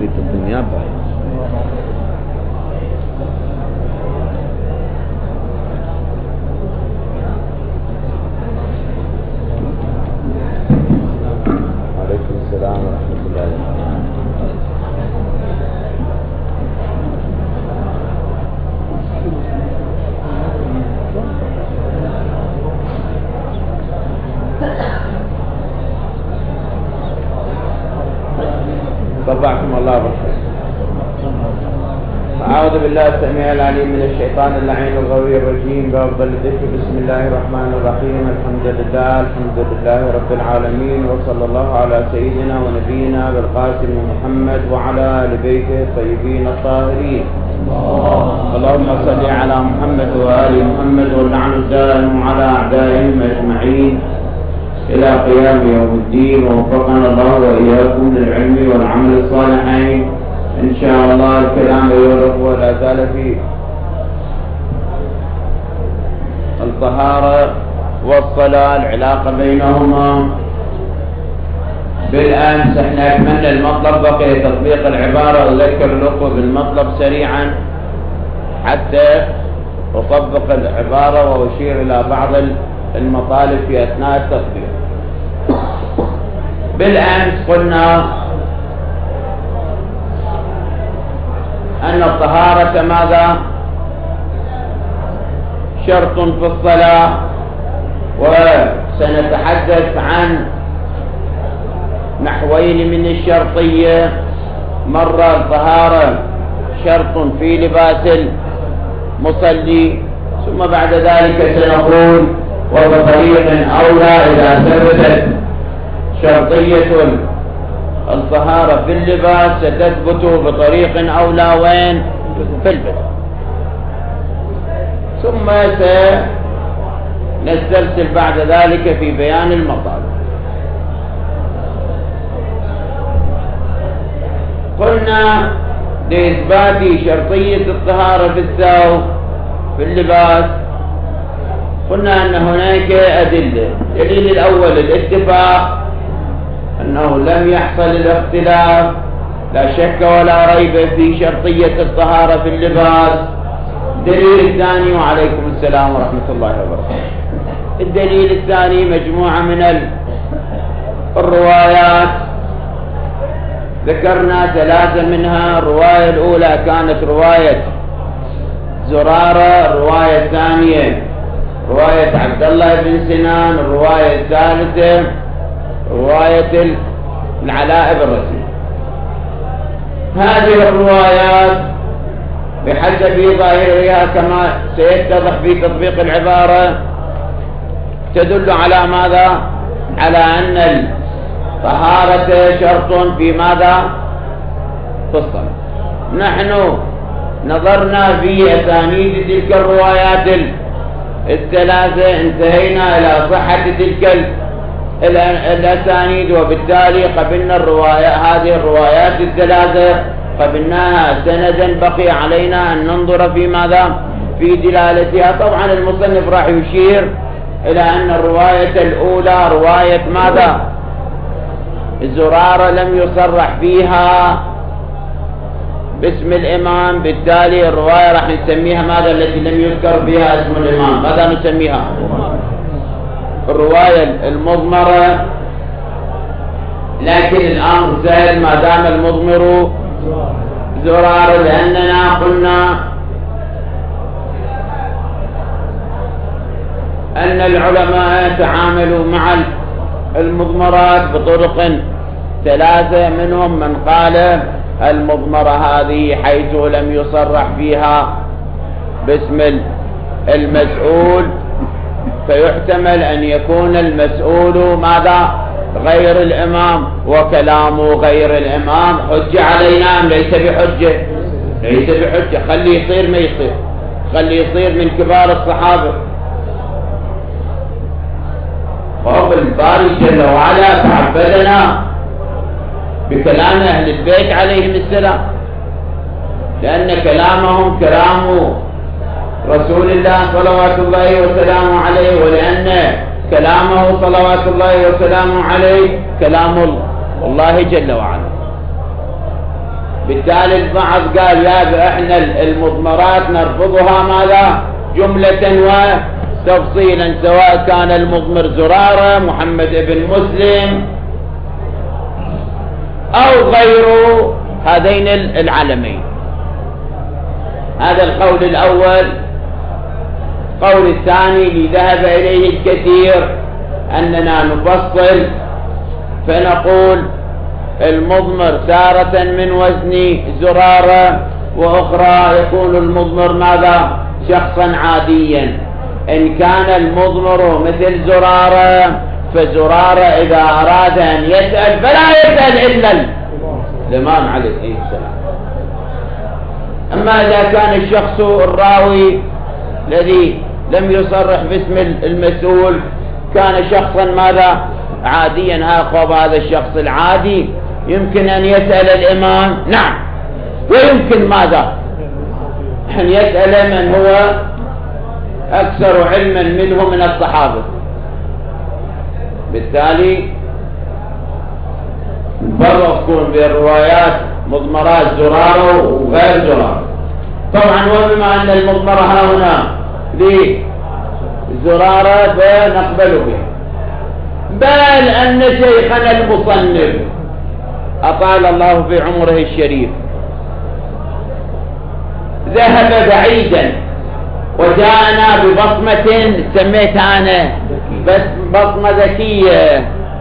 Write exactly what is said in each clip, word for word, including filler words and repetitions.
في الدنيا بايع. عليكم السلام ورحمة الله وبركاته. طبعكم الله بالخير. أعوذ بالله السميع العليم من الشيطان اللعين الغوي الرجيم. بأفضل الذكر بسم الله الرحمن الرحيم. الحمد لله الحمد لله رب العالمين، وصلى الله على سيدنا ونبينا بالقاسم محمد وعلى آل بيته الطيبين الطاهرين. اللهم صل على محمد وآل محمد، واللعن الدائم على أعدائهم أجمعين إلى قيام يوم الدين. ووفقنا الله وإياكم للعلم والعمل الصالحين إن شاء الله. الكلام يورث ولا زال في الطهارة والصلاة، العلاقة بينهما. بالأمس احنا أكملنا المطلب، بقي تطبيق العبارة. أذكر لكم بالمطلب سريعا حتى أطبق العبارة وأشير إلى بعض المطالب في أثناء التطبيق. بالأمس قلنا أن الطهارة ماذا؟ شرط في الصلاة، وسنتحدث عن نحوين من الشرطية. مرة الطهارة شرط في لباس المصلي، ثم بعد ذلك سنقول وبطريق أولى إذا ثبتت شرطية الطهارة في اللباس ستثبت بطريق أولى وين؟ في البدن. ثم سنسترسل بعد ذلك في بيان المطالب. قلنا لإثبات شرطية الطهارة في الثوب في اللباس، قلنا أن هناك أدلة. الدليل الأول الاتفاق أنه لم يحصل الاختلاف، لا شك ولا ريب في شرطية الطهارة في اللباس. الدليل الثاني، وعليكم السلام ورحمة الله وبركاته، الدليل الثاني مجموعة من الروايات، ذكرنا ثلاثة منها. الرواية الأولى كانت رواية زرارة، الرواية الثانية رواية عبد الله بن سنان، الرواية الثالثة رواية العلاء بن رسول. هذه الروايات بحسب ظاهرها كما سيتضح في تطبيق العبارة تدل على ماذا؟ على أن الطهارة شرط في ماذا؟ في الصلاة. نحن نظرنا في أسانيد تلك الروايات الثلاثة، انتهينا إلى صحة تلك الأسانيد، وبالتالي قبلنا الرواية هذه الروايات الثلاثة قبلناها سندا. بقي علينا أن ننظر في ماذا؟ في دلالتها. طبعا المصنف راح يشير إلى أن الرواية الأولى رواية ماذا؟ زرارة لم يصرح فيها باسم الإمام، بالتالي الرواية راح نسميها ماذا؟ التي لم يذكر فيها اسم الإمام، ماذا نسميها؟ الرواية المضمرة. لكن الأمر سهل ما دام المضمر زرارة، لأننا قلنا أن العلماء تعاملوا مع المضمرات بطرق ثلاثة. منهم من قال المضمرة هذه حيث لم يصرح فيها باسم المسؤول، فيحتمل أن يكون المسؤول ماذا؟ غير الإمام، وكلامه غير الإمام حجة علينا أم ليس بحجة؟ ليس بحجة. خلي يصير ما يصير، خلي يصير من كبار الصحابة. رب الباري جل وعلا تعبدنا بكلام أهل البيت عليهم السلام، لأن كلامهم كلام رسول الله صلوات الله وسلامه عليه، ولأن كلامه صلوات الله وسلامه عليه كلام الله جل وعلا. بالتالي البعض قال يا احنا المضمرات نرفضها ماذا جملة وتفصيلا، سواء كان المضمر زرارة محمد بن مسلم او غير هذين العلمين. هذا القول الاول. القول الثاني اللي ذهب اليه الكثير اننا نفصل فنقول المضمر تارة من وزن زرارة، واخرى يكون المضمر ماذا شخصا عاديا. ان كان المضمر مثل زرارة فزرارة اذا اراد ان يسأل فلا يسأل الا الامام عليه السلام. اما اذا كان الشخص الراوي الذي لم يصرح باسم المسؤول كان شخصا ماذا عاديا، اخذ هذا الشخص العادي يمكن ان يسأل الامام، نعم، ويمكن ماذا ان يسأل من هو اكثر علما منه من الصحابة. بالتالي نفرق بين روايات مضمرات زرارة وغير زرارة. طبعا وبما ان المضمرة هنا لزرارة فنقبل بها، بل ان شيخنا المصنف اطال الله في عمره الشريف ذهب بعيدا وجاءنا ببصمة سميتها انا بس بصمة ذكية،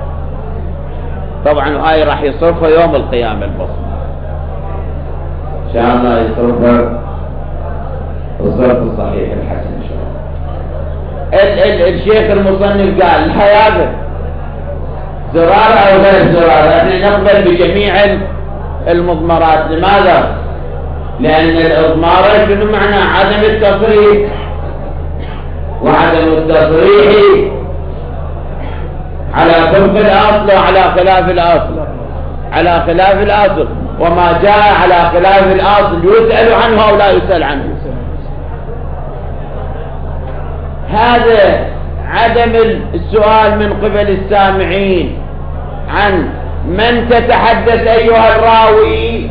طبعا هاي راح يصرفها يوم القيامة البصمة ان شاء الله، يصرفها الصرف الصحيح الحسن ان شاء الله. الشيخ المصنف قال هذا زرارة او غير زرارة احنا نقبل بجميع المضمرات. لماذا؟ لان الاضمارة شنو معنى عدم التصريح، وعدم التصريح على طبق الاصل وعلى خلاف الاصل، على خلاف الاصل، وما جاء على خلاف الاصل يسأل عنه او لا يسأل عنه. هذا عدم السؤال من قبل السامعين عن من تتحدث ايها الراوي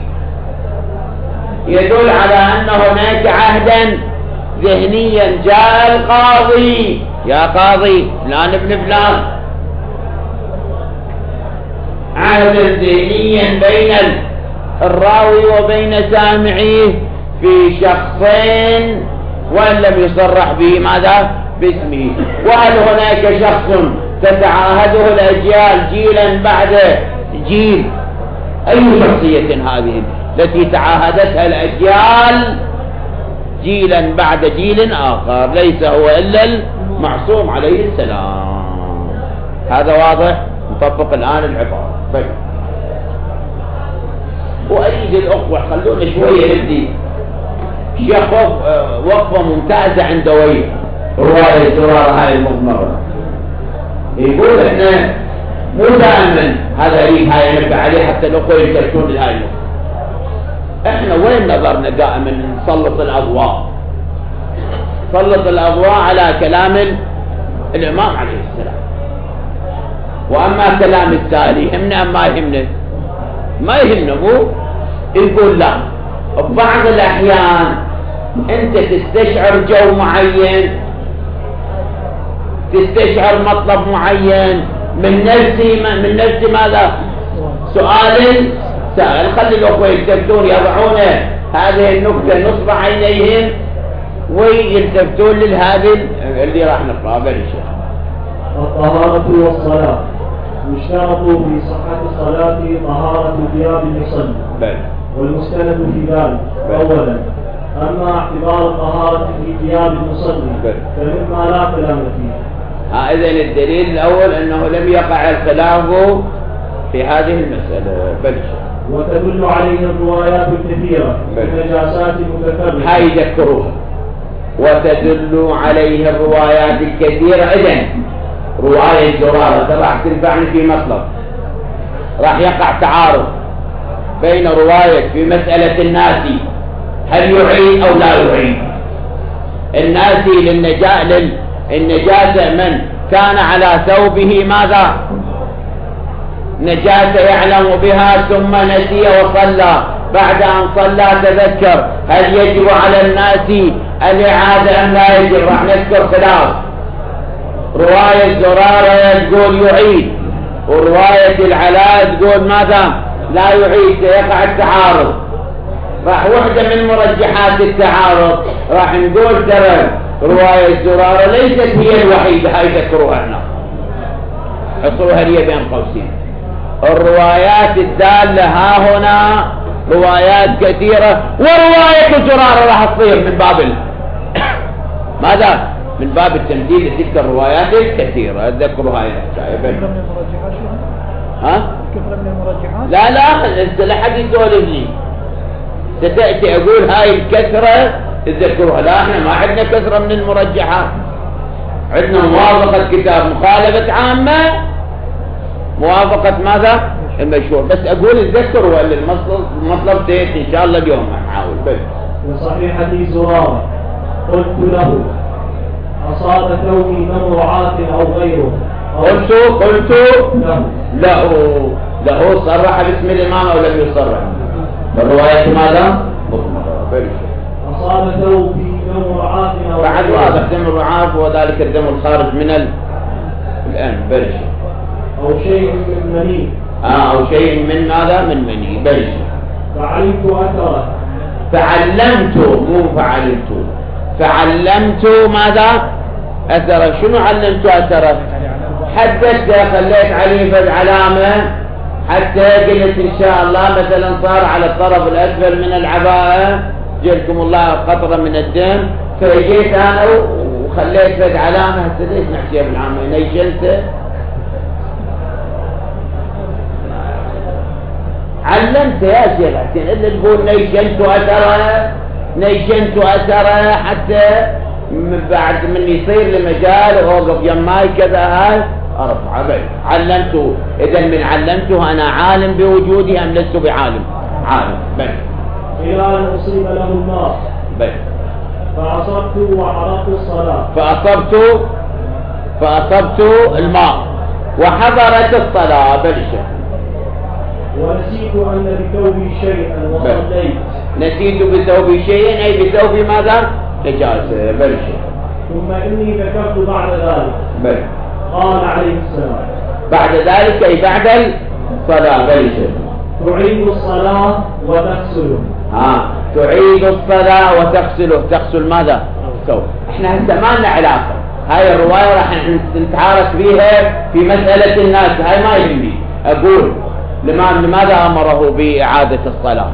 يدل على ان هناك عهدا ذهنيا. جاء القاضي يا قاضي فلان ابن فلان، عهدا ذهنيا بين الراوي وبين سامعيه في شخصين وان لم يصرح به ماذا باسمه. وهل هناك شخص تتعاهده الاجيال جيلا بعد جيل؟ اي شخصية هذه التي تعاهدتها الاجيال جيلا بعد جيل اخر؟ ليس هو الا المعصوم عليه السلام. هذا واضح؟ نطبق الان العبارة. طيب وأريد الأخوة خلونا شوية ندي شيخ وقفة ممتازة عند وي رواية زرارة هاي المضمرة. يقول احنا مو دائما هذا ريب هاي نبقى عليه حتى الأخوة يشاركون لهاي النقطة. احنا وين نظرنا دائما نسلط الأضواء، نسلط الأضواء على كلام الإمام عليه السلام، وأما كلام السائل يهمنا أم ما يهمنا؟ ما يهمنا. مو يقول لا، ببعض الأحيان أنت تستشعر جو معين، تستشعر مطلب معين من نفسي من نفسي ماذا؟ سؤال سائل. خلي الأخوة يلتفتون يضعون هذه النكتة نصب عينيهم ويلتفتون لهذه اللي راح نقرأها. بالشيء الطهارة والصلاة. يشترط في صحة الصلاة طهارة ثياب المصلي، والمستند في ذلك أولا أما اعتبار الطهارة في ثياب المصلي فمما لا كلام فيه. ها إذن الدليل الأول أنه لم يقع الخلاف في هذه المسألة. بل وتدل عليه الروايات الكثيرة بالنجاسات المتكررة. هاي ذكروها. وتدل عليه الروايات الكثيرة. إذن رواية زرارة راح تنفعني في مطلب، راح يقع تعارض بين رواية في مسألة الناسي هل يعيد أو لا يعيد. الناسي للنجاة للنجاسة من كان على ثوبه ماذا؟ نجاسة يعلم بها ثم نسي وصلى، بعد أن صلى تذكر، هل يجب على الناس الإعادة أم لا يجب؟ راح نذكر خلاف. رواية زرارة تقول يعيد، ورواية العلاء تقول ماذا؟ لا يعيد، يقع التعارض. راح وحدة من مرجحات التعارض راح نقول ترى رواية زرارة ليست هي الوحيدة، هاي ذكروها هنا، حصروها لي بين قوسين. الروايات الدالة ها هنا روايات كثيرة، ورواية زرارة راح تصير من باب ال... ماذا؟ من باب التمثيل لتلك الروايات الكثيرة. ذكروا هاي الحكاية. ها؟ كثرة من المرجحات؟ لا لا، لا حد يسولف لي. ستأتي أقول هاي الكثرة تذكروها. لا، احنا ما عندنا كثرة من المرجحات، عندنا موافقة كتاب، مخالفة عامة، موافقة ماذا؟ المشهور. بس أقول تذكروا اللي المطلب المطلب تأتي إن شاء الله اليوم نحاول. بس وصحيح حديث زرارة قلت له أصاب ثوبي من رعاة أو غيره. قلت قلت له له له صرح باسم الإمام أو لم يصرح؟ الرواية ماذا؟ أصاب ثوبي من رعاة أو غيره. بعد واضح دم الرعاة وذلك الدم الخارج من ال... الآن برش. أو شيء من مني. آه أو شيء من ماذا؟ من مني. برش. فعلمت أثره. فعلمت مو فعلمت. فعلمت ماذا؟ أثره. شنو علمت أثره؟ حددت، خليت عليه فد علامة حتى قلت إن شاء الله مثلا صار على الطرف الأسفل من العباءة جلكم الله قطرة من الدم، فجيت أنا وخليت فد علامة. هسه ليش نحكيها بالعامة؟ نيشنت علمت يا شيخ حسين، إلا تقول نيشنت أثره نيشنت أثره حتى بعد من يصير لمجال ووقف يماي كذا هاي أرفع بي. علمته، إذا من علمته أنا عالم بوجودي أم لست بعالم؟ عالم. بي إلى أن أصيب له النار. بي فأصبت وحضرت الصلاة. فأصبت فأصبت الماء وحضرت الصلاة. بلشة. ونسيت أن بثوبي شيئا وصليت. نسيت بثوبي شيئا أي بثوبي ماذا؟ نجاسة. بلشة. ثم إني ذكرت بعد ذلك. بل. قال عليه السلام بعد ذلك أي بعد الصلاة. بلشة. تعيد الصلاة وتغسله. ها تعيد الصلاة وتغسله. تغسل ماذا؟ سو احنا هسه ما لنا علاقة، هاي الرواية راح نتعارف فيها في مسألة الناس، هاي ما يهمني. أقول لماذا أمره بإعادة الصلاة؟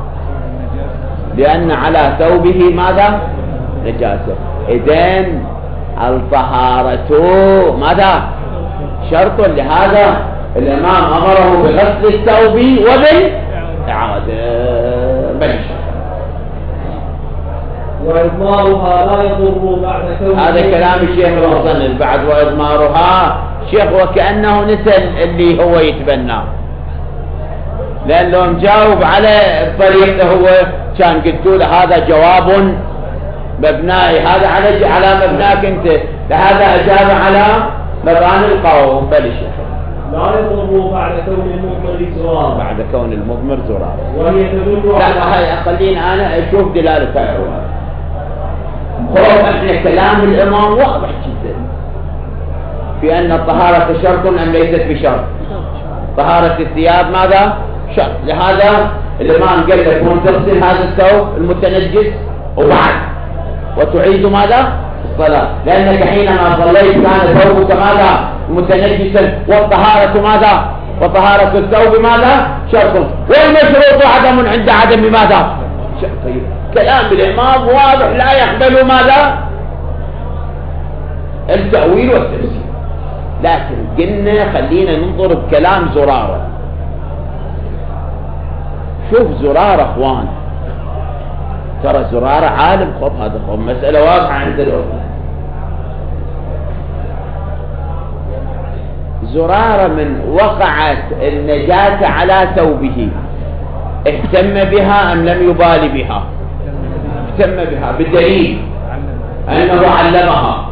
لأن على ثوبه ماذا؟ نجاسة. إذن الطهارة ماذا؟ شرط، لهذا الإمام أمره بغسل الثوب وبالإعادة. بلش. وإضمارها لا يضر بعد ثوب. هذا كلام الشيخ المصنف بعد. وإضمارها شيخ وكأنه نسل اللي هو يتبناه، لأن لو مجاوب على الطريق هو كان قلت له هذا جواب مبنائي، هذا على على مبناك انت، لهذا أجاب على مباني القوم. بلش. لا يضر بعد كون المضمر زرار. بعد كون المضمر زرار. وهي تدل على لا هاي خلينا أنا أشوف دلالة هاي الرواية. خذ احنا كلام الإمام واضح جدا في أن الطهارة شرط أم ليست بشرط؟ طهارة الثياب ماذا؟ شرط. لهذا الإمام قال لك من تغسل هذا الثوب المتنجس وبعد وتعيد ماذا؟ الصلاة، لأنك حينما صليت كان ثوبك ماذا؟ متنجسا، والطهارة ماذا؟ وطهارة الثوب ماذا؟ شرط، والمشروط عدم عند عدم ماذا؟ شرط. طيب كلام الإمام واضح لا يقبل ماذا؟ التأويل والتفسير. لكن قلنا خلينا ننظر بكلام زرارة. شوف زرارة اخوان، ترى زرارة عالم. خب هذا خب مسألة واضحة عند العلماء. زرارة من وقعت النجاة على ثوبه اهتم بها أم لم يبالي بها؟ اهتم بها بالدليل أنه علمها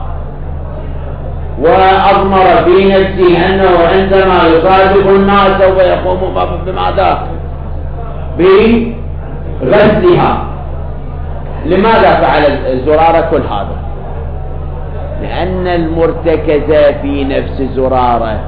وأضمر في نفسه أنه عندما يصادق الناس سوف يقوم بماذا؟ غسلها. لماذا فعل زرارة كل هذا؟ لأن المرتكز في نفس زرارة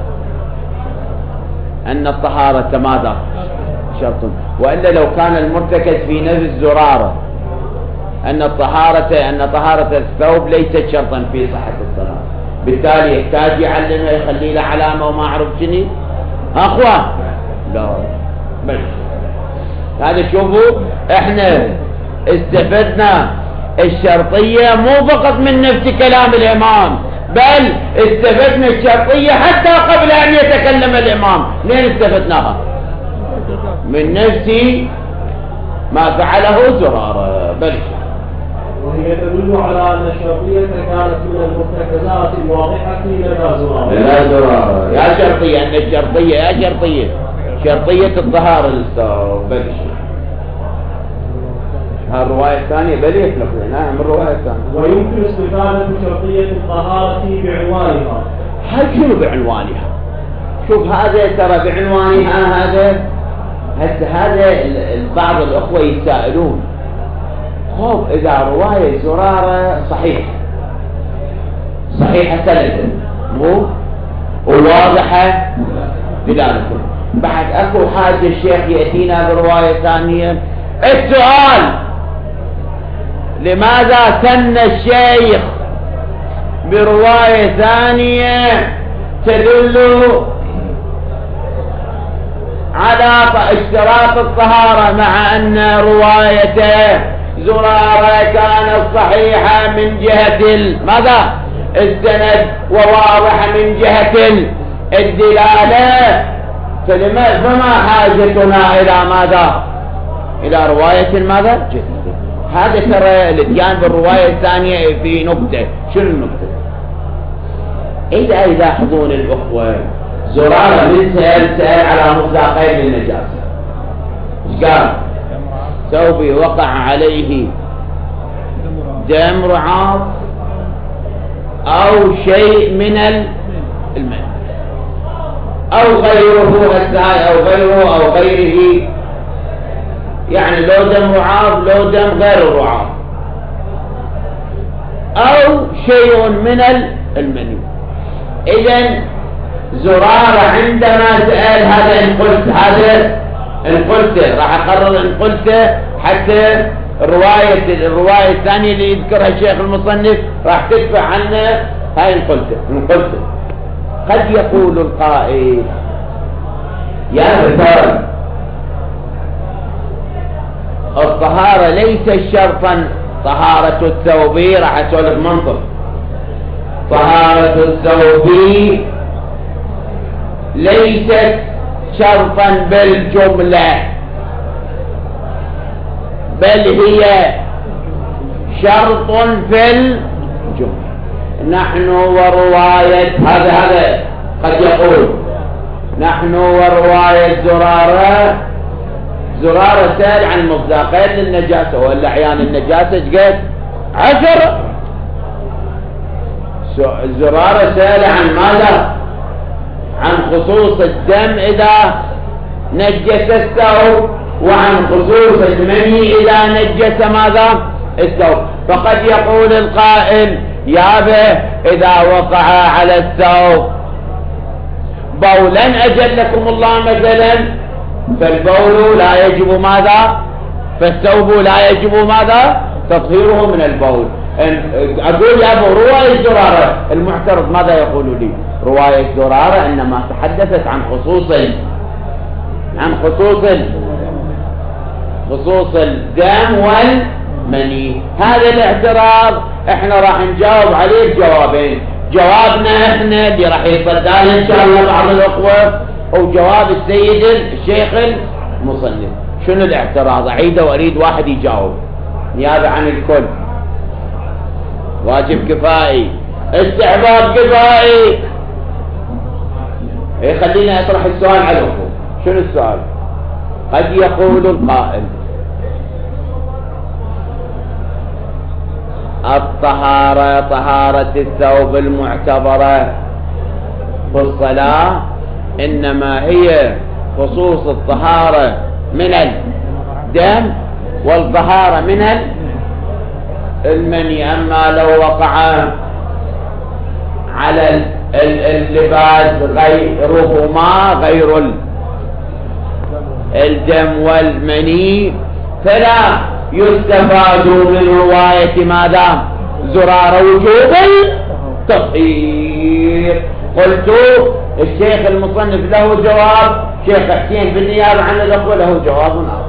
أن الطهارة ماذا؟ شرط. وإلا لو كان المرتكز في نفس زرارة أن الطهارة أن طهارة الثوب ليست شرطا في صحة الصلاة، بالتالي يحتاج يعلمها يخلي له علامة وما أعرف شنو. أخوان لا بل هذا شوفوا احنا استفدنا الشرطية مو فقط من نفس كلام الإمام، بل استفدنا الشرطية حتى قبل أن يتكلم الإمام. لين استفدناها؟ من نفس ما فعله زرارة. بل وهي تدل على أن الشرطية كانت من المرتكزات الواضحة لدى زرارة. لا زرارة يا شرطية، أن الشرطية يا شرطية شرطية الطهارة للثوب. بل الرواية الثانية بل يطلق. نعم الرواية الثانية. ويمكن استفادة شرطية الطهارة بعنوانها. هل شنو بعنوانها؟ شوف هذا ترى بعنوانها هذا هسه هذا بعض الأخوة يسائلون خب إذا رواية زرارة صحيحة صحيحة سندا مو وواضحة دلالته، بعد أكو حاجة الشيخ يأتينا برواية ثانية. السؤال لماذا سن الشيخ برواية ثانية تدل على اشتراط الطهارة مع أن روايته زرارة كانت صحيحة من جهة ماذا؟ السند وواضحة من جهة الدلالة، فما حاجتنا إلى ماذا؟ إلى رواية ماذا؟ جديدة. هذا ترى الاتيان بالرواية الثانية في نقطة. شنو النقطة؟ إذا يلاحظون الأخوة زرارة من سأل سأل على مصداقين للنجاسة. ايش قال؟ ثوبي وقع عليه دم رعاف أو شيء من الماء أو غيره أو غيره أو غيره، يعني لو دم رعاف لو دم غير الرعاف أو شيء من المني. إذن زرارة عندما سأل هذا إن قلت هذا إن قلت راح أقرر إن قلت حتى الرواية الرواية الثانية اللي يذكرها الشيخ المصنف راح تدفع عنه هاي إن قلت إن قلت. قد يقول القائل يا مثال الطهارة ليس شرطا طهارة الثوب، راح أسولف منطق. طهارة الثوب ليست شرطا بالجملة، بل هي شرط في الجملة. نحن ورواية هذا هذا قد يقول نحن ورواية زرارة زرارة سأل عن مصداقين للنجاسة ولا عيان النجاسة جد عشر. زرارة سأل عن ماذا؟ عن خصوص الدم إذا نجس الثوب وعن خصوص المني إذا نجس ماذا؟ الثوب. فقد يقول القائل يا به إذا وقع على الثوب بولا أجلكم الله مثلا فالبول لا يجب ماذا؟ فالثوب لا يجب ماذا؟ تطهيره من البول. أقول يا أبو رواية زرارة المعترض ماذا يقول لي؟ رواية زرارة إنما تحدثت عن خصوص عن خصوص خصوص الدم والمني. هذا الاعتراض احنا راح نجاوب عليه بجوابين، جوابنا احنا اللي راح يصدقنا ان شاء الله بعض الاخوة وجواب السيد الشيخ المصنف. شنو الاعتراض؟ اعيده واريد واحد يجاوب نيابة عن الكل. واجب كفائي، استحباب كفائي. ايه خلينا اطرح السؤال على الاخوة. شنو السؤال؟ قد يقول القائل الطهارة طهارة الثوب المعتبرة في الصلاة إنما هي خصوص الطهارة من الدم والطهارة من المني. أما لو وقع على اللباس غيرهما غير الدم والمني فلا يستفاد من رواية ماذا؟ زرار وجوب التطهير. قلت الشيخ المصنف له جواب، شيخ حسين بالنيابة عن الأخوة له جواب آخر.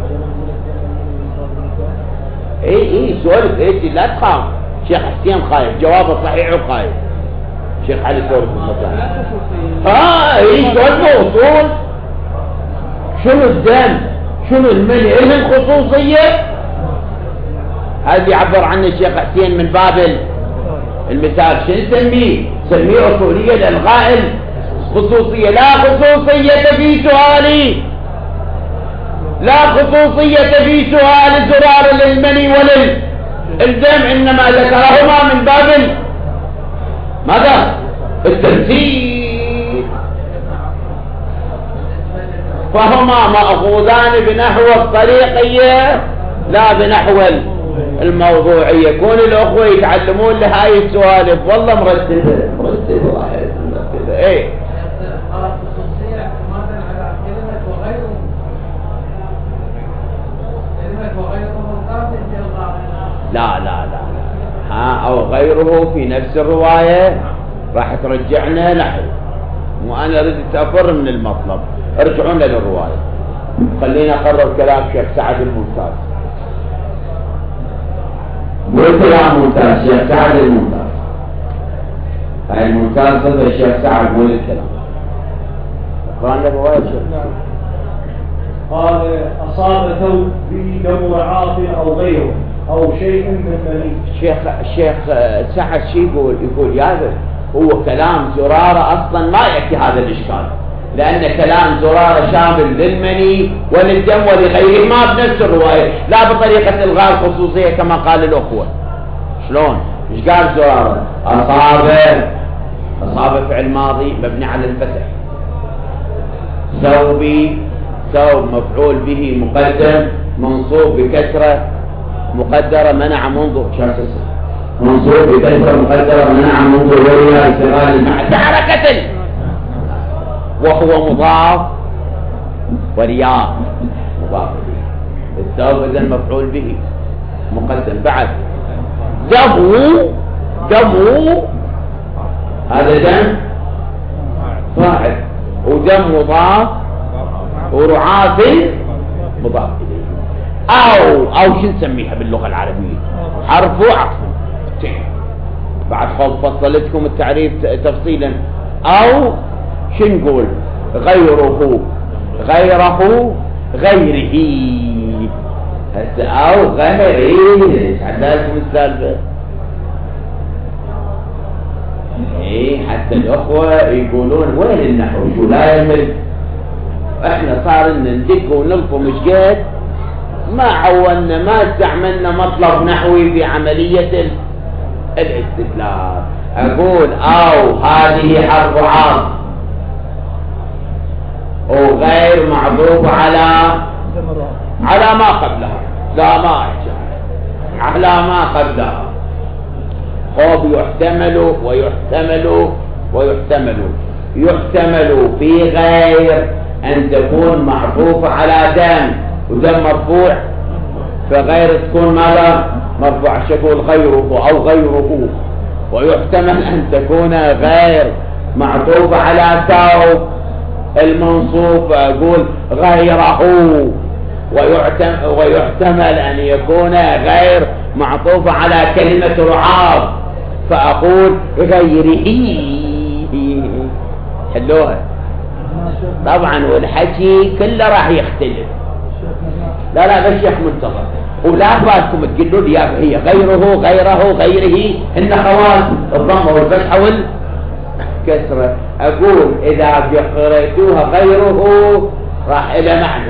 اي اي سولف ايش لا تخاف، شيخ حسين خايف جوابه صحيح وخايف، شيخ علي سولف المكان اه اي سولف اصول شنو الدم شنو المني ايه الخصوصية، هذا يعبر عنه الشيخ حسين من باب المثال. شنو نسميه؟ نسميه اصولية لالغاء الخصوصية. لا خصوصية في سؤالي، لا خصوصية في سؤال الزرار للمني وللدم، إنما ذكرهما من باب ماذا؟ التمثيل. فهما مأخوذان بنحو الطريقية لا بنحو الموضوعية. كون الأخوة يتعلمون لهاي السوالف والله مرتبة مرتبة واحد مرتبة. ايه لا لا لا لا ها او غيره في نفس الرواية راح ترجعنا نحو، وانا ردت افر من المطلب. ارجعونا للرواية، خلينا اقرر كلام شيخ سعد الممتاز. مو كلام ممتاز شيخ سعد الممتاز، هاي الممتاز ضد الشيخ سعد مو الكلام. اقرأنا الرواية شيخ. قال أصاب ثوب به دم رعاف أو غيره أو شيء من مني. الشيخ الشيخ سعد شي يقول يقول يا هو كلام زرارة أصلا ما يأتي هذا الإشكال، لأن كلام زرارة شامل للمني وللدم ولغيره ما بنفس الرواية، لا بطريقة إلغاء الخصوصية كما قال الأخوة. شلون؟ إيش قال زرارة؟ أصاب أصاب فعل ماضي مبني على الفتح، ثوبي ثوب مفعول به مقدم منصوب بكسرة مقدرة منع منظر شاسس منصوب بكسرة مقدرة منع منظر ورياء استغال مع حركة وهو مضاف ورياء مضاف الثوب إذن مفعول به مقدم. بعد دمه دمه هذا دم فاعل ودم مضاف ورعاف مضاف إليه. أو أو شو نسميها باللغة العربية؟ حرف وعطف. بعد خوف فصلتكم التعريف تفصيلا. أو شو نقول؟ غيره غيره غيره هسه أو غيره عدالكم السالفة. إيه حتى الأخوة يقولون وين النحو شو لا يمل، احنا صار لنا ندق ونلقوا مش قد ما عولنا ما استعملنا مطلب نحوي في عملية الاستدلال. اقول او هذه حرف عاطف وغير معطوف على على ما قبلها، لا ما احجى على ما قبلها. خوف يحتمل ويحتمل ويحتمل يحتمل في غير أن تكون معطوفة على دم ودم مرفوع، فغير تكون ماذا؟ مرفوع. شكل غيره أو غيره. ويحتمل أن تكون غير معطوفة على ثوب المنصوب، أقول غيره. ويحتمل, ويحتمل أن يكون غير معطوفة على كلمة رعاف، فأقول غيره. حلوها طبعا، والحكي كله راح يختلف. لا لا بس شيخ منتظر، ولا بالكم تقولوا لي هي غيره غيره غيره هن خواص الضمه والفتحه والكسره. اقول اذا قريتوها غيره راح الى معنى،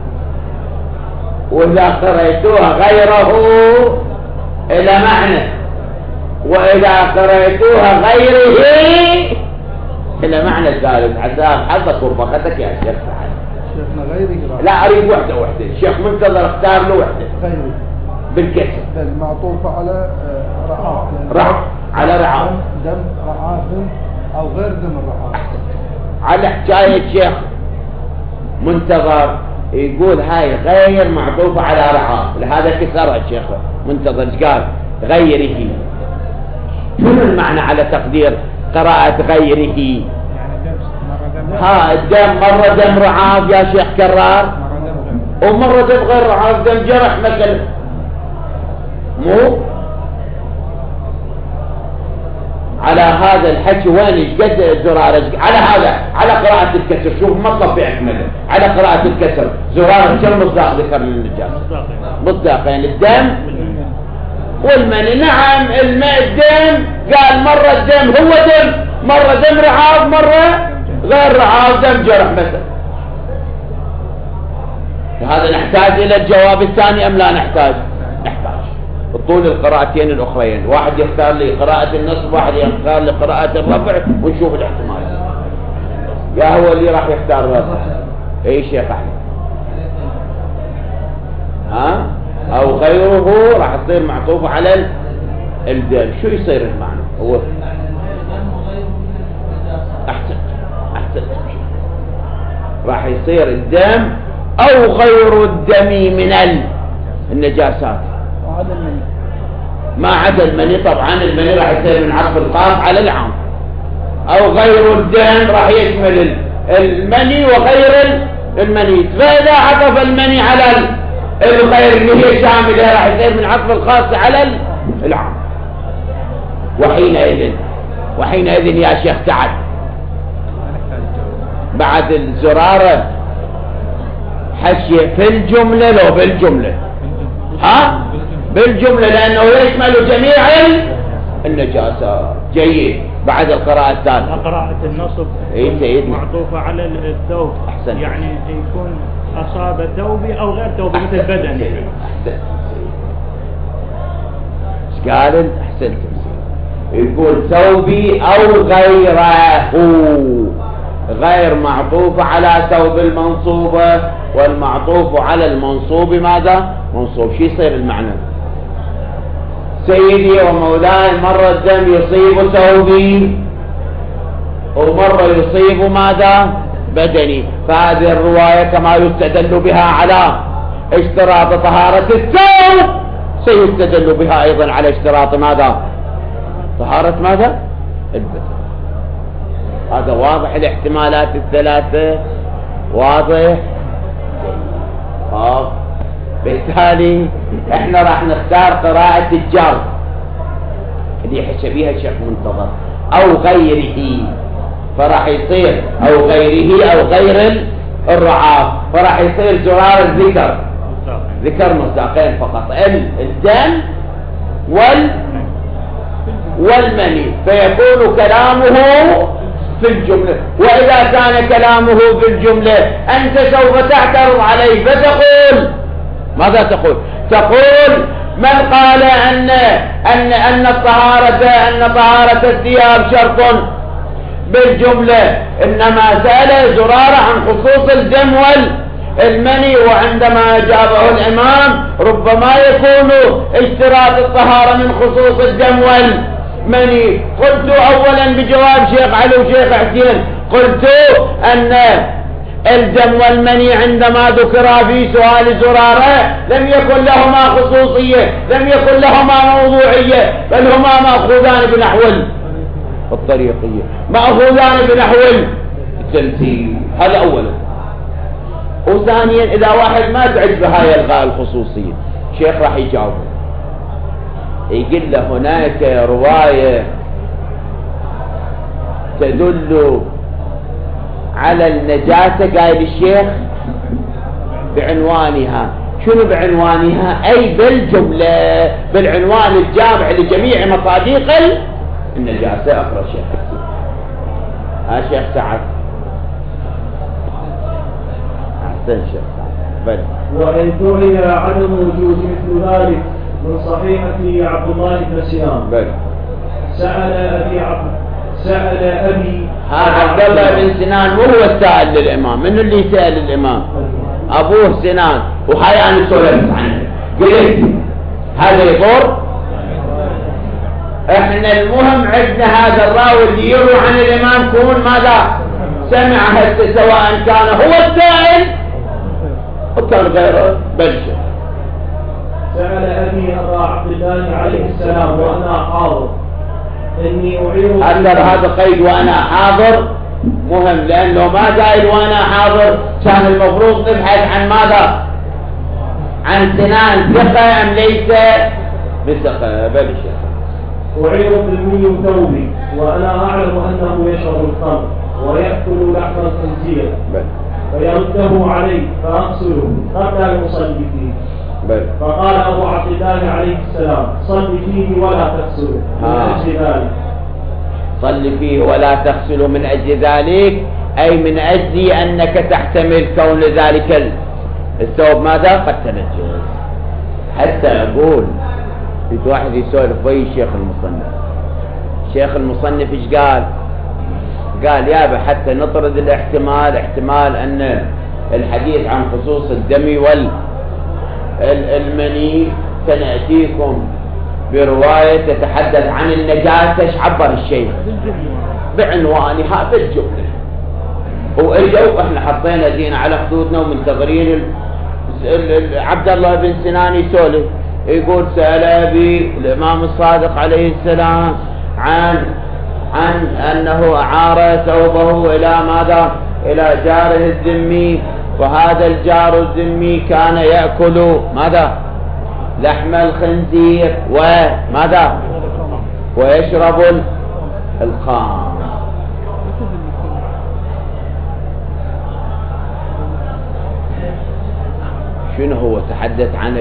واذا قريتوها غيره الى معنى، واذا قريتوها غيره الى معنى ثالث. عسى حظك ورفقتك يا شيخ سعد. شيخنا غيري راح. لا أريد وحدة وحدة. الشيخ منتظر اختار له وحدة غيري بالكسر. معطوفة على رعاف. رعاف على رعاف. دم رعاف أو غير دم الرعاف. على حكاية شيخ منتظر يقول هاي غير معطوفة على رعاف، لهذا كسرها الشيخ منتظر قال غيره. شنو المعنى على تقدير قراءة غيره؟ ها الدم مرة دم رعاف يا شيخ كرار، ومرة دم غير رعاف دم جرح مثلا، مو على هذا الحكي. وين ايش قد زرارة على هذا على قراءة الكسر؟ شوف مطلب بأكمله على قراءة الكسر. زرارة كم مصداق ذكر للنجاسة؟ مصداقين الدم والمني. نعم الماء الدم قال مرة الدم هو دم، مرة دم رعاف، مرة غير رعاف دم جرح مثلا. هذا نحتاج الى الجواب الثاني ام لا نحتاج؟ نحتاج طول القراءتين الاخرين. واحد يختار لي قراءة النصب، واحد يختار لي قراءة الرفع، ونشوف الاحتمالات. يا هو اللي راح يختار الرفع؟ اي شيخ احمد؟ ها او غيره راح تصير معطوفة على الدم. شو يصير المعنى؟ هو احسن احسن راح يصير الدم او غير الدم من النجاسات ما عدا المني. طبعا المني راح يصير من عطف الخاص على العام. او غير الدم راح يشمل المني وغير المني. فاذا عطف المني على الغير اللي هي شامله راح يصير من عطف الخاص على العام. وحينئذ وحينئذ يا شيخ سعد بعد الزرارة حشي في الجملة لو بالجملة؟ ها بالجملة لأنه يشمل جميع النجاسات. جيد. بعد القراءة الثانية قراءة النصب اي سيدنا معطوفة على الثوب. أحسن. يعني يكون أصاب ثوبي أو غير ثوبي مثل بدني. أحسنت. ايش قال؟ أحسنت. يقول ثوبي أو غيره، غير معطوف على ثوب المنصوبة، والمعطوف على المنصوب ماذا؟ منصوب. شو يصير المعنى؟ سيدي ومولاي مرة الدم يصيب ثوبي ومرة يصيب ماذا؟ بدني. فهذه الرواية كما يستدل بها على اشتراط طهارة الثوب سيستدل بها أيضا على اشتراط ماذا؟ طهارة ماذا؟ البدن. هذا واضح. الاحتمالات الثلاثة واضح. آه. بالتالي احنا راح نختار قراءة الجر اللي يحشى بيها الشيخ منتظر او غيره، فراح يصير او غيره او غير الرعاف، فراح يصير زرار الذكر ذكر مصداقين فقط، الدم وال والمني، فيكون كلامه في الجملة. وإذا كان كلامه في الجملة أنت سوف تعترض عليه فتقول ماذا تقول؟ تقول من قال أن أن أن الطهارة أن طهارة الثياب شرط بالجملة، إنما سأل زرارة عن خصوص الدم والمني، وعندما أجابه الإمام ربما يكون اشتراط الطهارة من خصوص الدم والمني. قلت أولا بجواب شيخ علي وشيخ حسين، قلت أن الدم والمني عندما ذكر في سؤال زرارة لم يكن لهما خصوصية، لم يكن لهما موضوعية، بل هما مأخوذان بنحو الطريقية، مأخوذان بنحو التمثيل. هذا أولا. وثانيا إذا واحد ما تعجبه هاي الغاء الخصوصية، الشيخ راح يجاوب يقول له هناك رواية تدل على النجاسة، قال الشيخ بعنوانها. شنو بعنوانها؟ أي بالجملة، بالعنوان الجامع لجميع مصادق النجاسة. أقرأ الشيخ ها شيخ سعد. أحسن شيخ سعد. بل وإن دعي عدم وجود مثل ذلك من صحيحة عبد الله بن سيام. بل سأل أبي عبد سأل أبي هذا عبد الله بن سنان مو هو السائل للإمام، من اللي سأل الإمام؟ أبوه سنان، وهاي أنا سولفت عنه قلت هذا يضر. احنا المهم عندنا هذا الراوي اللي يروي عن الإمام كون ماذا سمع هسه، سواء كان هو السائل أو كان غيره. بلش سأل أبي أبا عبد الله عليه السلام وأنا حاضر إني أعير. أثر هذا قيد وأنا حاضر مهم، لأنه ما قايل وأنا حاضر كان المفروض نبحث عن ماذا؟ عن سنان ثقة أم ليس بثقة. بلش أعير بالمي ثوبي وأنا أعلم أنه يشرب الخمر ويأكل لحم الخنزير فيرده علي فأغسله قبل أن أصلي فيه. بل. فقال أبو عبد الله عليه السلام صل فيه ولا تغسله من أجل ذلك. صل فيه ولا تغسله من أجل ذلك، أي من أجل أنك تحتمل كون ذلك الثوب ماذا قد تنجس. حتى أقول في واحد يسولف ويا الشيخ المصنف، الشيخ المصنف ايش قال؟ قال يابا حتى نطرد الاحتمال، احتمال أن الحديث عن خصوص الدم وال المني سنأتيكم برواية تتحدث عن النجاسة. ايش عبر الشيخ؟ بعنوانها بالجملة. وإجوا احنا حطينا دينا على حدودنا ومنتظرين عبد الله بن سنان يسولف يقول سأل أبي الإمام الصادق عليه السلام عن عن أنه أعار ثوبه إلى ماذا؟ إلى جاره الذمي، وهذا الجار الذمي كان يأكل ماذا؟ لحم الخنزير وماذا؟ ويشرب الخمر. شنو هو تحدث عن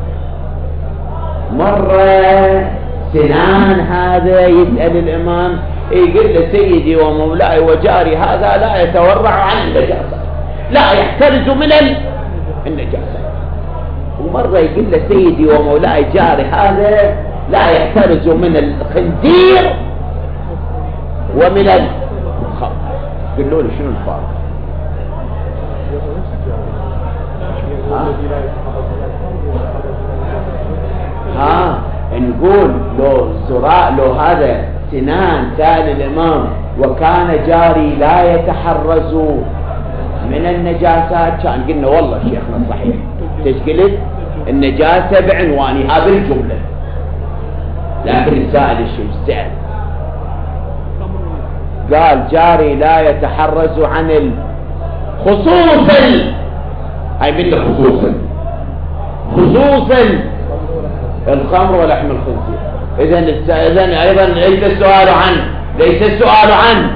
مرة سنان هذا يسأل الإمام يقول له سيدي ومولاي وجاري هذا لا يتورع عن النجاسة، لا يحترز من النجاسة. ومرة يقول له سيدي ومولاي جاري هذا لا يحترز من الخنزير ومن الخمر. قلوا له شنو الفرق؟ ها نقول لو زراء لو هذا سنان سأل الإمام وكان جاري لا يتحرز من النجاسات كان قلنا والله شيخنا صحيح. ايش قلت؟ النجاسة بعنوانها بالجملة، لكن السائل الشيء سأل قال جاري لا يتحرز عن خصوصا، هاي مثل خصوصا خصوصا الخمر ولحم الخنزير. اذا اذا ايضا ليس السؤال عنه، ليس السؤال عنه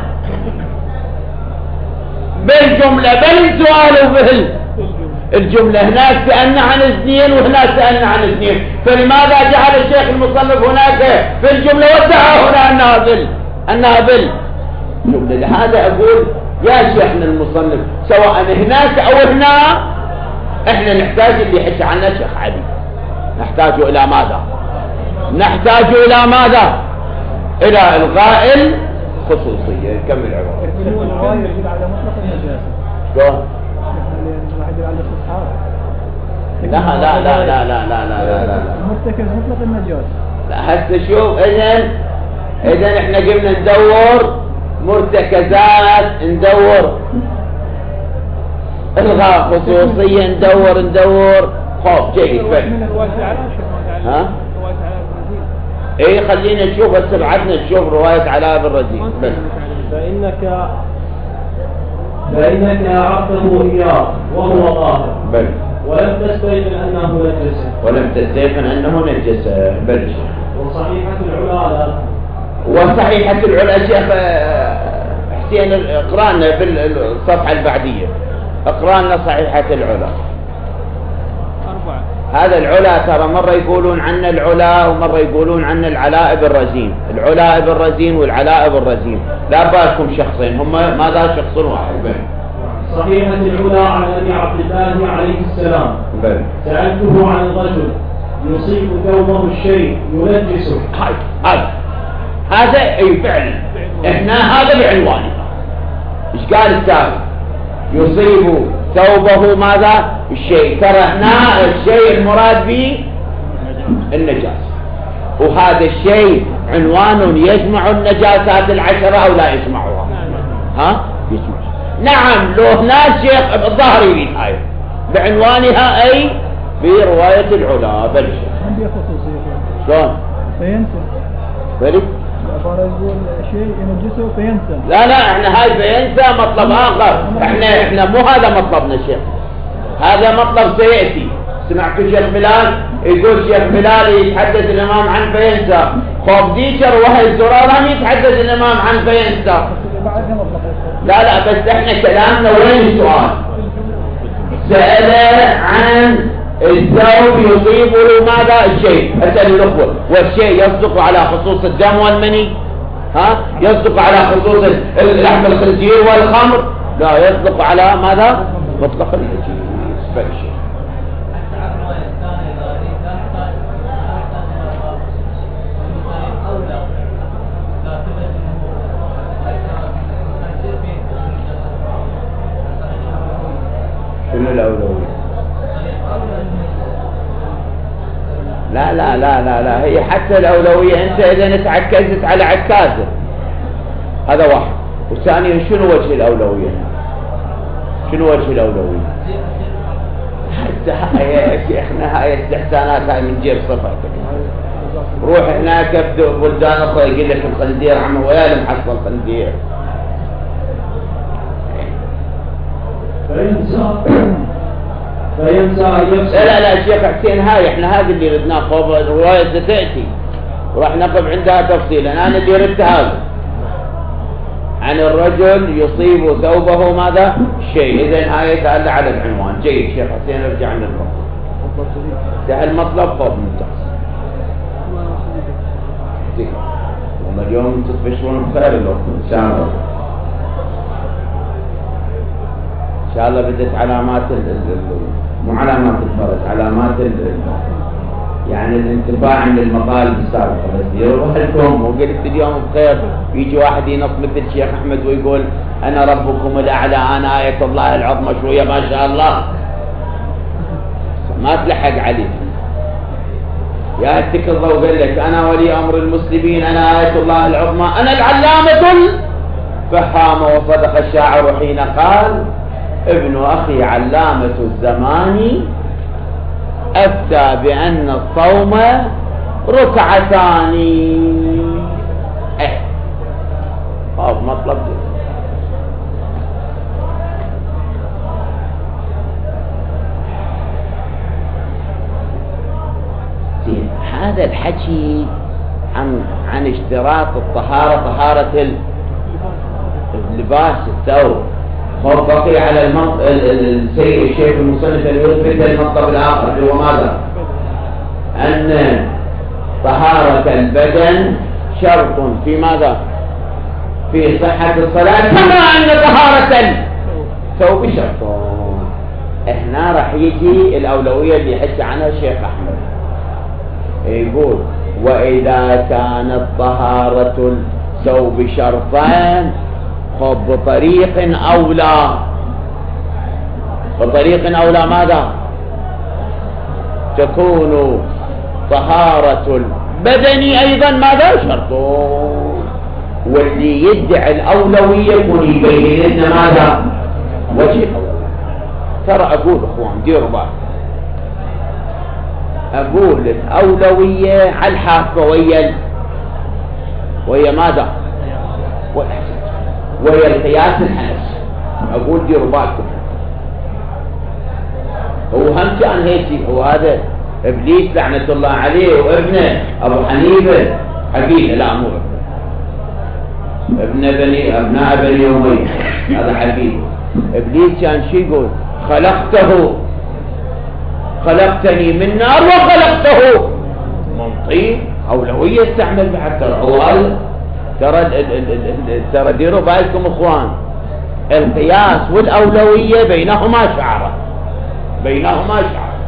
بالجملة، بل السؤال به الجملة. هناك سألنا عن اثنين وهناك سألنا عن اثنين، فلماذا جعل الشيخ المصنف هناك في الجملة وادعى هنا انها بال انها بالجملة؟ لهذا اقول يا شيخنا المصنف سواء هناك او هنا احنا نحتاج اللي يحكي عنه شيخ علي، نحتاج الى ماذا؟ نحتاج الى ماذا؟ الى الغاء الخصوصية. كمل عبارة. الرواية يجب على مطلق النجاسة. شلون؟ الواحد على الاستصحاب. لا لا لا لا لا لا لا لا مرتكز مطلق النجاسة. لا هسه شوف، اذا اذا احنا قمنا ندور مرتكزات، ندور الغاء خصوصية، ندور ندور خوف جيد. ها؟ ايه خلينا نشوف بس بعدنا نشوف رواية علاء بن رزين. فإنك فإنك أعرفته إياه وهو طاهر بل ولم تستيقن أنه نجس ولم تستيقن أنه نجس. بل وصحيحة العلا وصحيحة العلا شيخ حسين اقرانا بالصفحة البعدية، اقرانا صحيحة العلا. هذا العلا ترى مرة يقولون عن العلا ومرة يقولون عن العلاء بن رزين، العلاء بن رزين والعلاء بن رزين، لا بالكم شخصين هم ماذا شخص واحد. صحيحة العلا عن أبي عبد الله عليه السلام بل. سألته عن الرجل يصيب ثوبه الشيء ينجسه. هاي هاي هذا اي فعلا احنا هذا بعنوانه ايش قال السابق؟ يصيب ثوبه ماذا؟ الشيء. ترى هنا الشيء المراد به النجاسة، وهذا الشيء عنوان يجمع النجاسات العشرة أو لا يجمعها؟ ها؟ يجمع. نعم، لو هنا الشيخ الظاهر يريد آية بعنوانها أي برواية العلا. بل عندي خصوصية. شلون؟ فينسى. بلي؟ فأنا يقول شيء ينجسه فينسى. لا لا، احنا هاي فينسى مطلب آخر. احنا احنا مو هذا مطلبنا الشيخ، هذا مطلب سيأتي. سمعت الشيخ بلال يقول الشيخ بلال يتحدث الإمام عن فينسى، خوف ديشر وهي الزرارة يتحدث الإمام عن فينسى. لا لا، بس احنا كلامنا وين السؤال؟ سأل عن الثوب يصيب له ماذا؟ الشيء. أسأل الأخوة، والشيء يصدق على خصوص الدم والمني؟ ها؟ يصدق على خصوص لحم الخنزير والخمر؟ لا، يصدق على ماذا؟ مطلق النجيس. فالشيء شنو الأولوية؟ لا لا لا لا لا، هي حتى الأولوية أنت إذا تعكزت على عكازة هذا واحد، وثانيا شنو وجه الأولوية؟ شنو وجه الأولوية؟ حتى هاي يا شيخنا، هاي استحسانات هاي من جيب صفاتك. روح هناك بلدان أخرى يقول لك الخنزير عمه ويا لم حصل الخنزير. فينسى فينسى لا لا لا شيخ حسين، هاي احنا هذا اللي ردناه. خوف الرواية ستأتي وراح نقف عندها تفصيلا. أنا اللي ردت هذا عن الرجل يصيب ثوبه ماذا؟ شيء. إذن هاي يتعلى على العنوان. جيد شيخ حسين، ارجع عن المطلب. ده المطلب خوف ممتاز. والله اليوم انتم تبشرون بخير الوقت ان شاء الله. ان شاء الله بدت علامات مو علامات الفرج، علامات ال يعني الانتفاع عن المطالب السابقه. بس ديروا بالكم، وقلت اليوم بخير يجي واحد ينص مثل الشيخ احمد ويقول انا ربكم الاعلى، انا آية الله العظمى شويه ما شاء الله، ما تلحق عليه. يا اتك الله وقال لك انا ولي امر المسلمين، انا آية الله العظمى، انا العلامة الفهامة. وصدق الشاعر حين قال ابن اخي علامة الزمان افتى بان الصوم ركعتان. اه طب مطلب دي. هذا الحكي عن عن اشتراط الطهارة، طهارة اللباس الثوب. بقي على المنطق السيد الشيخ المصنف أن يثبت المنطق الآخر اللي هو ماذا؟ أن طهارة البدن شرط في ماذا؟ في صحة الصلاة، كما أن طهارة الثوب شرط. هنا راح يجي الأولوية اللي يحكي عنها الشيخ أحمد، يقول وإذا كانت طهارة الثوب شرطان خب بطريق أولى. بطريق أولى ماذا؟ تكون طهارة البدن أيضا ماذا؟ شرط. واللي يدعي الأولوية يكون يبين لنا ماذا؟ وجه أولى. ترى أقول أخوان ديروا بالكم، أقول الأولوية على الحافة ويا ويا ماذا؟ وهي القياس الحنفي. أقول ديروا بالكم، هو هم كان هيك. هو هذا إبليس لعنة الله عليه وابنه أبو حنيفة حقيقة، لا مو ابن بني أبناء بني أمية، هذا حقيقة. إبليس كان شو يقول؟ خلقته خلقتني من نار وخلقته من طين. أولوية استعمل بعد. ترى هو ترى ترى ديروا بالكم اخوان، القياس والأولوية بينهما شعرة، بينهما شعرة.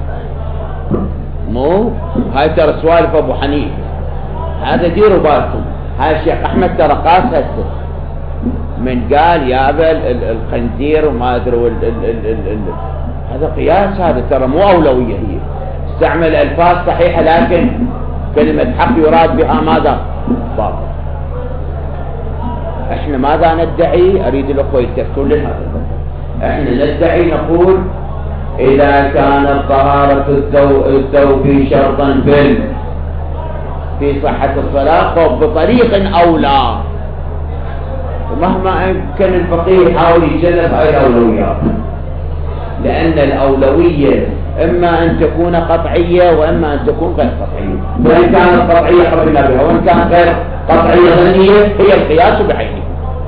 مو هاي ترى سوالف أبو حنيفة، هذا ديروا بالكم. هاي الشيخ أحمد ترى قاس هسه من قال يابا الخنزير وما ادري ال ال ال ال ال هذا قياس، هذا ترى مو اولويه. هي استعمل الفاظ صحيحه لكن كلمه حق يراد بها ماذا؟ باطل. احنا ماذا ندعي؟ اريد الاخوه يتذكرون لنا هذا. احنا ندعي نقول اذا كانت طهاره الثوب شرطا في في صحه الصلاه فبطريق اولى، ومهما كان الفقيه يحاول يجنب هاي الاولويات، لان الاولويه اما ان تكون قطعيه واما ان تكون غير قطعيه. وان كانت قطعيه قبلنا بها، وان كانت غير قطعيه ظنيه هي القياس بعينه.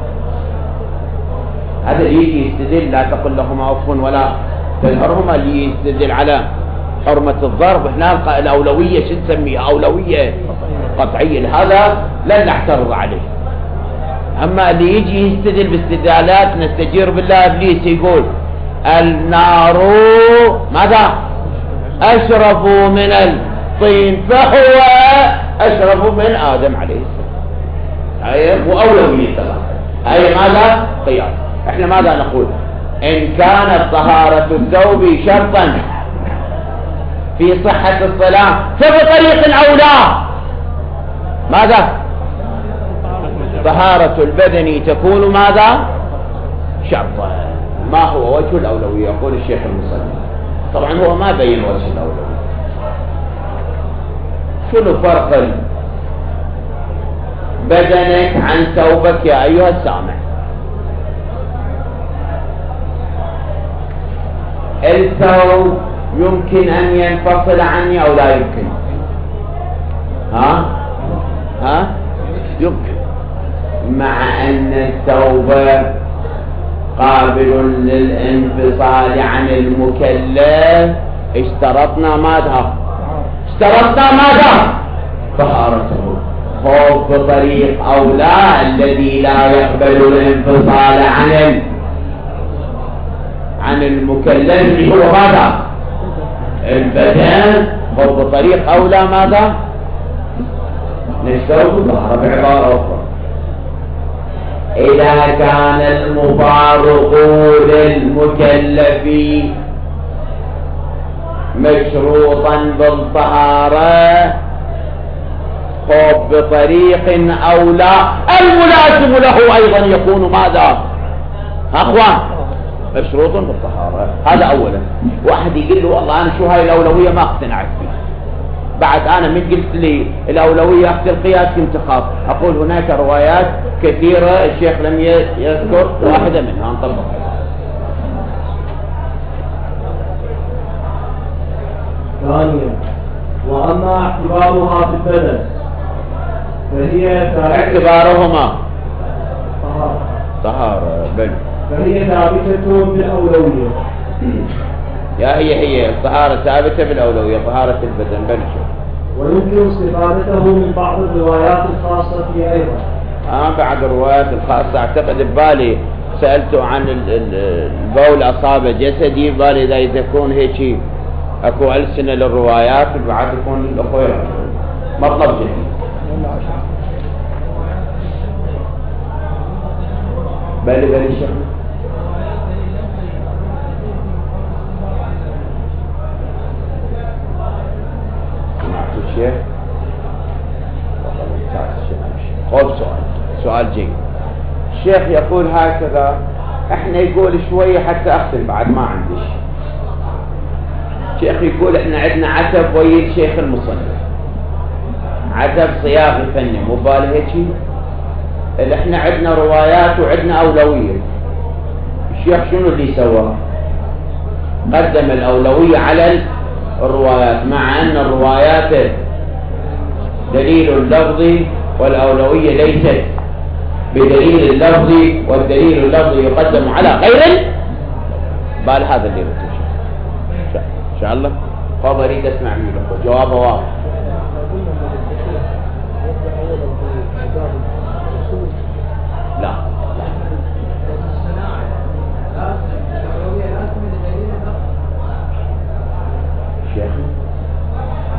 هذا اللي يجي يستدل لا تقل لهما اف ولا تنهرهما، اللي يستدل على حرمه الضرب. هنا الاولويه شو نسميها؟ اولويه قطعيه، هذا لن نعترض عليه. اما اللي يجي يستدل باستدلالات نستجير بالله ابليس يقول النار ماذا؟ اشرف من الطين فهو اشرف من ادم عليه السلام. هي واولويه طبعا، هي ماذا؟ قياس. احنا ماذا نقول؟ ان كانت طهاره الثوب شرطا في صحه الصلاه فبطريق اولى ماذا؟ طهاره البدن تكون ماذا؟ شرطا. ما هو وجه الأولوية؟ يقول الشيخ المصنف. طبعا هو ما بين وجه الأولوية. شنو فرق بدنك عن ثوبك يا أيها السامع؟ الثوب يمكن أن ينفصل عني أو لا يمكن؟ ها؟ ها؟ يمكن. مع أن الثوب قابل للانفصال عن المكلف اشترطنا ماذا؟ اشترطنا ماذا؟ طهارته. هو بطريق أولى الذي لا يقبل الانفصال عن عن المكلف اللي هو ماذا؟ البدن. هو بطريق أولى ماذا؟ نشترط طهارة. بعبارة أخرى إذا كان المفارق للمكلف مشروطا بالطهارة خب بطريق أولى الملازم له أيضا يكون ماذا؟ أخوان مشروطا بالطهارة. هذا أولا. واحد يقول له والله أنا شو هاي الأولوية ما اقتنعت فيها، بعد أنا من قلت لي الأولوية أخذ القياس كنت خاف. أقول هناك روايات كثيرة الشيخ لم يذكر واحدة منها نطبقها. ثانيا وأما اعتبارها في البدن فهي اعتبارهما طهارة طهارة بل فهي ثابتة بالأولوية. يا هي هي الطهارة ثابتة بالأولوية، طهارة البدن بل شو. ويمكن استفادته من بعض الروايات الخاصة أيضا. آه بعد الروايات الخاصة أعتقد ببالي سألته عن البول أصاب جسدي، ببالي إذا يكون هيك أكو ألسنة للروايات بعد يكون الأخوة مطلب جديد. بالي بالي شو الشيخ خذ سؤال سؤال جيد. الشيخ يقول هكذا، احنا يقول شوية حتى اختم بعد ما عنديش. الشيخ يقول احنا عندنا عتب ويا الشيخ المصنف، عتب صياغي فني مو بالي هيك. اللي احنا عندنا روايات وعندنا اولوية. الشيخ شنو اللي سوى؟ قدم الاولوية على الروايات، مع ان الروايات دليل اللفظي والأولوية ليست بدليل اللفظي، والدليل اللفظي يقدم على غير بال. هذا اللي رأيته إن شاء الله. قام أريد أسمع منكم جوابه واضح. لا شيخ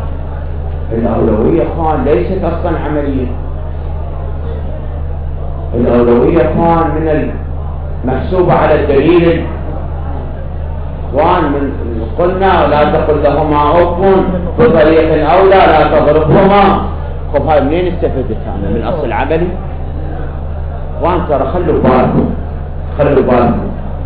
الأولوية اخوان ليست أصلا عملية. الأولوية اخوان من المحسوبة على الدليل. اخوان من قلنا لا تقل لهما اف بطريق اولى لا تضربهما. طب هاي منين استفدت انا؟ من اصل عملي؟ اخوان ترى خلوا بالكم خلوا بالكم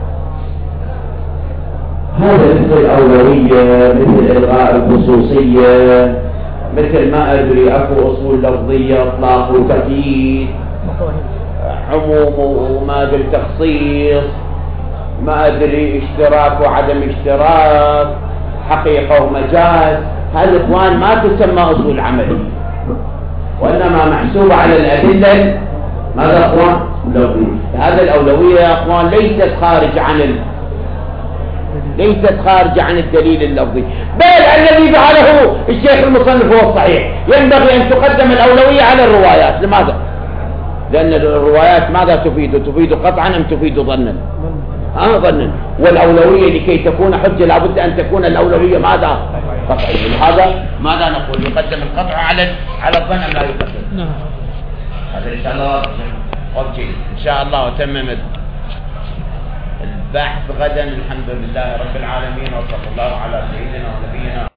هذا مثل الأولوية، مثل إلغاء الخصوصية، مثل ما أدري أكو أصول لفظية إطلاق وتقييد، عموم وما أدري تخصيص، ما أدري اشتراك وعدم اشتراك، حقيقة ومجاز. هذه إخوان ما تسمى أصول عملية، وإنما محسوبة على الأدلة. ماذا إخوان؟ لفظية. هذا الأولوية يا إخوان ليست خارج عن ال... ليست خارج عن الدليل اللفظي، بل الذي فعله الشيخ المصنف هو الصحيح. ينبغي أن تقدم الأولوية على الروايات. لماذا؟ لأن الروايات ماذا تفيد؟ تفيد قطعا أم تفيد ظنا؟ ها ظنا. والأولوية لكي تكون حجة لابد أن تكون الأولوية ماذا؟ قطعية. هذا ماذا نقول؟ يقدم القطع على على الظن أم لا يقدم؟ نعم. هذا إن شاء الله أوكي إن شاء الله وتمم البحث غدا. الحمد لله رب العالمين وصلى الله على سيدنا ونبينا